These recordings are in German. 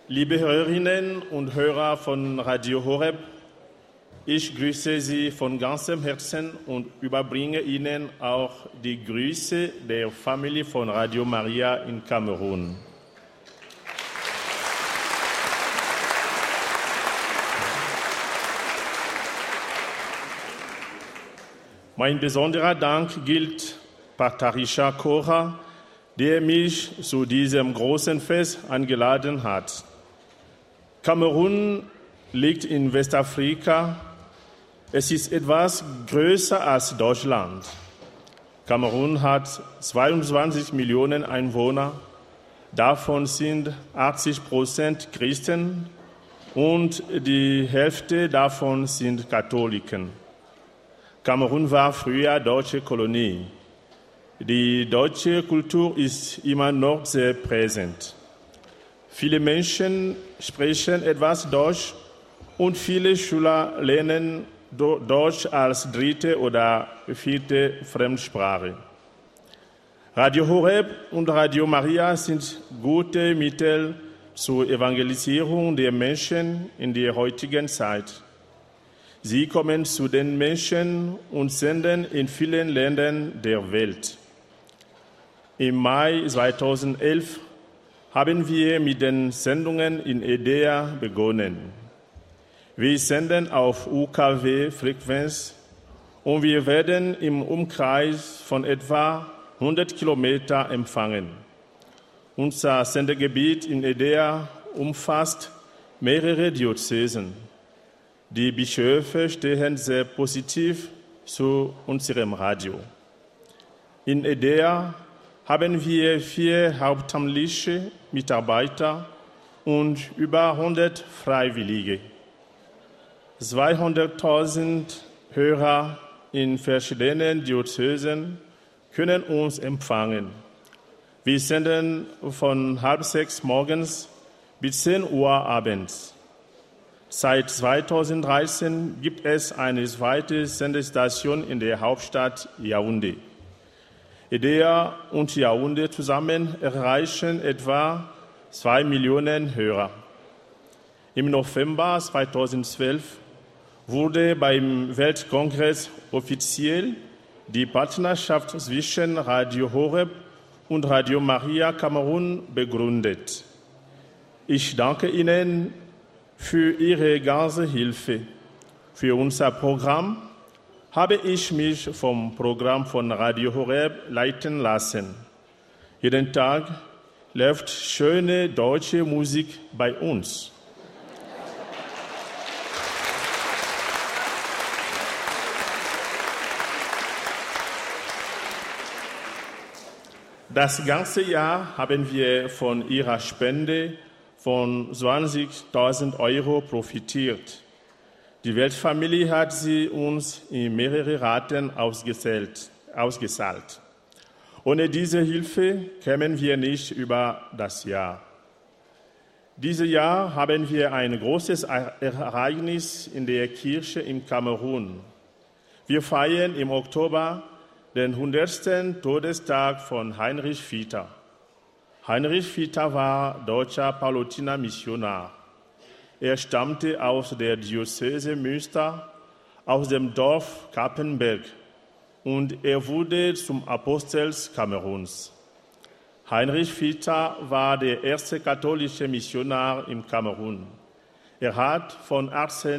Liebe Hörerinnen und Hörer von Radio Horeb, ich grüße Sie von ganzem Herzen und überbringe Ihnen auch die Grüße der Familie von Radio Maria in Kamerun. Mein besonderer Dank gilt Pater Richard Cora, der mich zu diesem großen Fest eingeladen hat. Kamerun liegt in Westafrika. Es ist etwas größer als Deutschland. Kamerun hat 22 Millionen Einwohner. Davon sind 80% Christen und die Hälfte davon sind Katholiken. Kamerun war früher deutsche Kolonie. Die deutsche Kultur ist immer noch sehr präsent. Viele Menschen sprechen etwas Deutsch und viele Schüler lernen Deutsch als dritte oder vierte Fremdsprache. Radio Horeb und Radio Maria sind gute Mittel zur Evangelisierung der Menschen in der heutigen Zeit. Sie kommen zu den Menschen und senden in vielen Ländern der Welt. Im Mai 2011 haben wir mit den Sendungen in EDEA begonnen. Wir senden auf UKW-Frequenz und wir werden im Umkreis von etwa 100 Kilometer empfangen. Unser Sendegebiet in EDEA umfasst mehrere Diözesen. Die Bischöfe stehen sehr positiv zu unserem Radio. In EDEA haben wir 4 hauptamtliche Mitarbeiter und über 100 Freiwillige. 200.000 Hörer in verschiedenen Diözesen können uns empfangen. Wir senden von 5:30 morgens bis 10 Uhr abends. Seit 2013 gibt es eine zweite Sendestation in der Hauptstadt Yaoundé. EDEA und Yaoundé zusammen erreichen etwa 2 Millionen Hörer. Im November 2012 wurde beim Weltkongress offiziell die Partnerschaft zwischen Radio Horeb und Radio Maria Kamerun begründet. Ich danke Ihnen für Ihre ganze Hilfe. Für unser Programm habe ich mich vom Programm von Radio Horeb leiten lassen. Jeden Tag läuft schöne deutsche Musik bei uns. Das ganze Jahr haben wir von Ihrer Spende von 20.000 Euro profitiert. Die Weltfamilie hat sie uns in mehrere Raten ausgezahlt. Ohne diese Hilfe kämen wir nicht über das Jahr. Dieses Jahr haben wir ein großes Ereignis in der Kirche in Kamerun. Wir feiern im Oktober den 100. Todestag von Heinrich Vita. Heinrich Vita war deutscher Paulotiner Missionar. Er stammte aus der Diözese Münster, aus dem Dorf Kappenberg, und er wurde zum Apostel Kameruns. Heinrich Vita war der erste katholische Missionar im Kamerun. Er hat von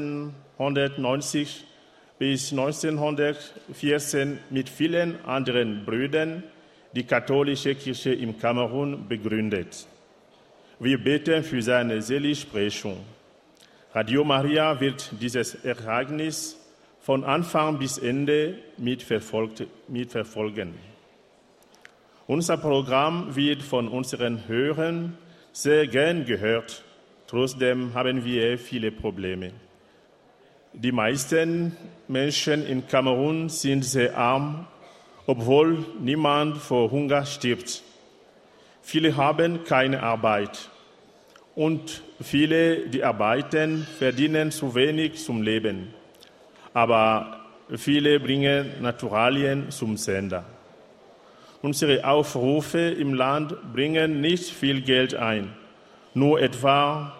1890 bis 1914 mit vielen anderen Brüdern die katholische Kirche im Kamerun begründet. Wir beten für seine Seligsprechung. Radio Maria wird dieses Ereignis von Anfang bis Ende mitverfolgen. Unser Programm wird von unseren Hörern sehr gern gehört. Trotzdem haben wir viele Probleme. Die meisten Menschen in Kamerun sind sehr arm, obwohl niemand vor Hunger stirbt. Viele haben keine Arbeit und viele, die arbeiten, verdienen zu wenig zum Leben. Aber viele bringen Naturalien zum Sender. Unsere Aufrufe im Land bringen nicht viel Geld ein, nur etwa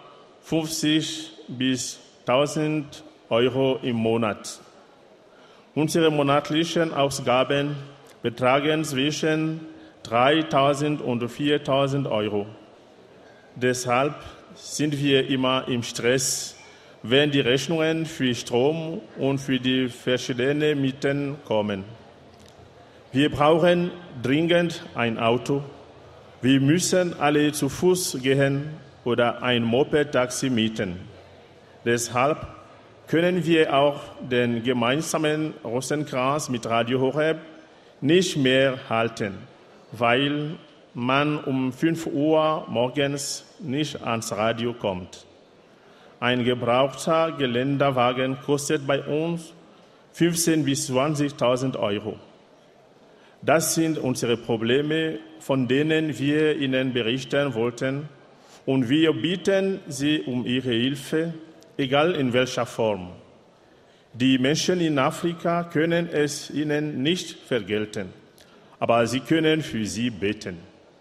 50 bis 1000 Euro im Monat. Unsere monatlichen Ausgaben betragen zwischen 3.000 und 4.000 Euro. Deshalb sind wir immer im Stress, wenn die Rechnungen für Strom und für die verschiedenen Mieten kommen. Wir brauchen dringend ein Auto. Wir müssen alle zu Fuß gehen oder ein Moped-Taxi mieten. Deshalb können wir auch den gemeinsamen Rosenkranz mit Radio Horeb nicht mehr halten, weil man um 5 Uhr morgens nicht ans Radio kommt. Ein gebrauchter Geländerwagen kostet bei uns 15.000 bis 20.000 Euro. Das sind unsere Probleme, von denen wir Ihnen berichten wollten, und wir bitten Sie um Ihre Hilfe, egal in welcher Form. Die Menschen in Afrika können es Ihnen nicht vergelten, aber sie können für Sie beten.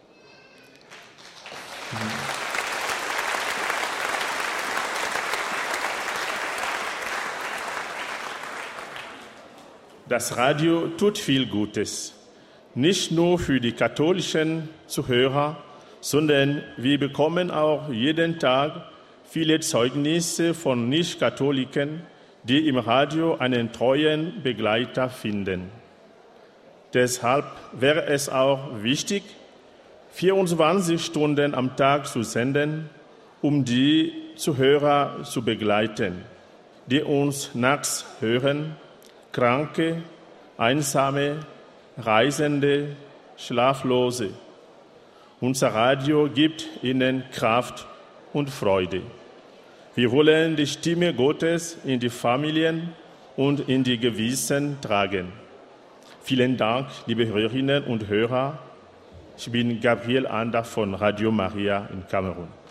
Das Radio tut viel Gutes, nicht nur für die katholischen Zuhörer, sondern wir bekommen auch jeden Tag viele Zeugnisse von Nicht-Katholiken, die im Radio einen treuen Begleiter finden. Deshalb wäre es auch wichtig, 24 Stunden am Tag zu senden, um die Zuhörer zu begleiten, die uns nachts hören, Kranke, Einsame, Reisende, Schlaflose. Unser Radio gibt ihnen Kraft und Freude. Wir wollen die Stimme Gottes in die Familien und in die Gewissen tragen. Vielen Dank, liebe Hörerinnen und Hörer. Ich bin Gabriel Ander von Radio Maria in Kamerun.